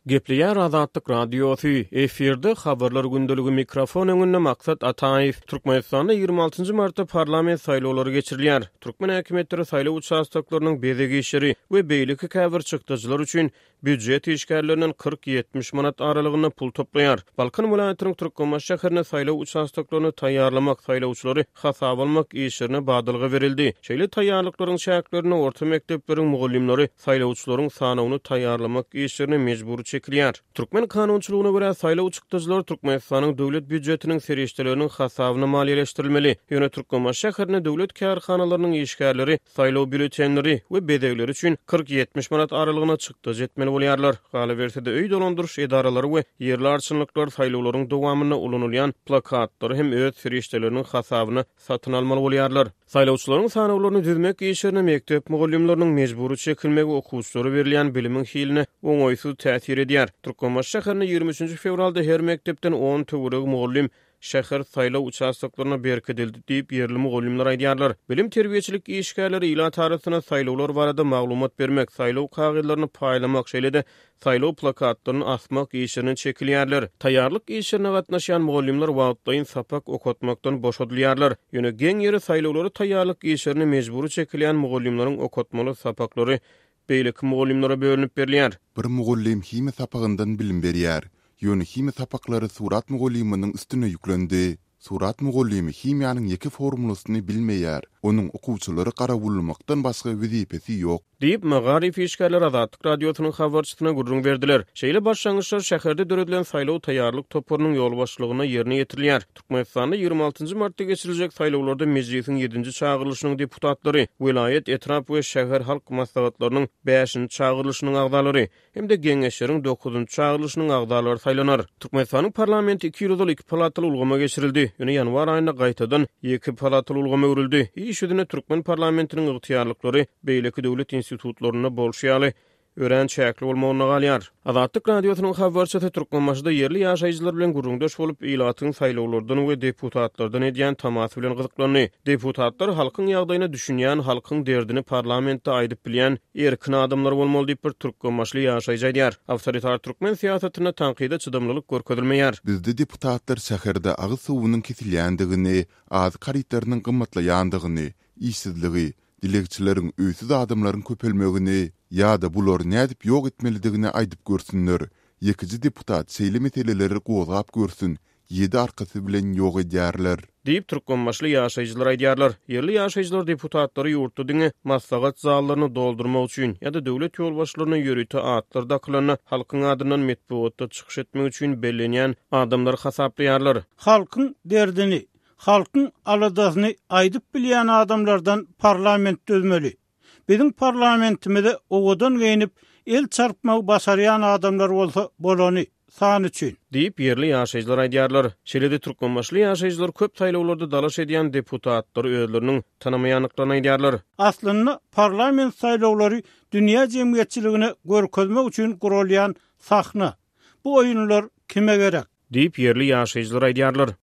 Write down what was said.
Gepliýär Azatlyk radiosu efirde habarlar gündöligi mikrofon öňünde maksat Ataýew. Türkmenistanda 26 martda parlament saýlawlary geçirilýär. Türkmen häkimetleri saýlaw uçastaklarynyň bezegi işleri we beýleki käbir çykdyjylar üçin büdjet işgärlerinden 40-70 manat aralygyna pul toplaýar. Balkan vilayatynyň Türkmenbaş şäherine saýlaw uçastaklaryny taýýarlamak, saýlawçylary hasap almak işlerine badylgy berildi. Şeýle taýýarlyklaryň şäherlerine orta mekdeplerin mugallimleri saýlawçylaryň sanawyny taýýarlamak işlerine mejbur çekilýär. Türkmen kanunçylygyna görä saýlaw çykdyjylar Türkmenistanyň döwlet büdjetiniň serişdeleriniň hasabyna maliýeleşdirilmeli. Ýöne Türkmenbaş şäherine döwlet kärhanalarynyň işgärleri saýlaw bülletenleri we bedegleri üçin 40-70 manat aralygyna çykdyj etmeli bolýarlar. Galy bersede öý dolandyryş edaralary we ýerli arçynlyklar saýlawlaryň dowamyna ulanylýan plakatlary hem öz serişdeleriniň hasabyna satyn almaly bolýarlar. Saýlawçylaryň sanawlaryny düzmek işlerine mektep mugallimleriniň mejburi çekilmegi okuwçylary berilýän bilimiň hiline oňoýsuz täsir edýär. Türkmenbaş şäherine 23 fevralda her mektepden 10 töwereg mugallim şäher saýlaw uçastaklaryna berkedildi diýip ýerli mugallimler aýdýarlar. Bilim terbiýeçilik işgärleri ila tarasyna saýlawlar barada maglumat bermek, saýlaw kagydlaryny paýlamak şeýle-de saýlaw plakatlaryny asmak işlerine çekilýärler. Taýýarlyk işlerine gatnaşan mugallimler wagtlaýyn sapak okutmakdan boşadylýarlar. Ýöne geň ýeri saýlawlary taýýarlyk işlerine mejburi çekilýän mugallimleriň okutmaly sapaklary beýleki mugallimlere bölünip berilýär. Bir mugallim hime sapagyndan bilim berýär. Ýöne hime sapaklary surat mugallimining üstüne ýüklendi. Surat mugallimi himiýanyň ýeki formulasyny bilmeýär. Onuň okuwçylary garabulmakdan başga wezipesi ýok. Diýip Magarif işgärler Azatlyk radiosynyň habarçysyna gurrun berdiler. Şeýle başlangyçlar şäherde döredilen saýlaw taýýarlyk topurynyň ýol başçylygyna ýerine ýetirilýär. Türkmenistanda 26 martda geçiriljek saýlawlarda mejlisiň 7-nji çağırylşynyň deputatlary, vilayet, etrap we şäher halk maslahatlarynyň 5-nji çağırylşynyň agdalary hemde geňeşleriň 9-njy çağırylşynyň agdalary saýlanar. Türkmenistanyň parlamenti 2 ýyl iki palataly ulgama geçirildi. Ýöne ýanwar aýyna gaýtadan 2 palataly ulgama örildi. Şüdüne Türkmen parlamentiniň ygtyýarlyklary beýleki döwlet institutlaryna bolşýaly ören çäkli bolmagyna galýar. Azatlyk radiosynyň habarçysy Türkmenbaşda ýerli ýaşaýjylar bilen gurrundaş bolup ilatyň saýlawlardan we deputatlardan edýän tamasy bilen gyzyklandy. Deputatlar halkyň ýagdaýyna düşünýän, halkyň derdini parlamentde aýdyp bilýän erkin adamlar bolmaly diýip bir türkmenbaşly ýaşaýjy aýdýar. Awtoritar türkmen siýasatyna tanqida çydamlylyk görkezilmeýär. Bizde deputatlar şäherde agyz suwunyň kesilýändigini, az karytlarynyň gymmatlaýandygyny, işsizligi, dilekçileriň öýsüz adamlaryň köpelmegini ýa-da bular nädip ýok etmelidigini aýdyp görsünler. Ýekiji deputat şeýle meseleleri gowgap görsün, ýedi arkasy bilen ýok edýärler. Diýip türkmenbaşly ýaşaýjylar aýdýarlar. Ýerli ýaşaýjylar deputatlary ýurtdyň maslahat zallaryny doldurmak üçin ýa-da döwlet ýolbaşçylarynyň ýörüte atlar dakylaryny halkyň adyndan metbuatda çykyş etmek üçin bellenýän adamlar hasaplaýarlar. Halkyň derdini, halkyň aladasyny aýdyp bilýän adamlardan parlament dözmeli. Bizim parlamentimizde owadan geýnip el çarpmagy başarýan adamlar bolsa bolany san üçin diýip ýerli ýaşaýjylar aýdýarlar. Şeýle-de türkmenbaşly ýaşaýjylar köp saýlawlarda dalaş edýän deputatlary özleriniň tanamaýanlyklaryny aýdýarlar. Aslynda parlament saýlawlary dünýä jemgyýetçiligine görkezmek üçin gurulýan sahna. Bu oýunlar kime gerek? Diýip ýerli ýaşaýjylar aýdýarlar.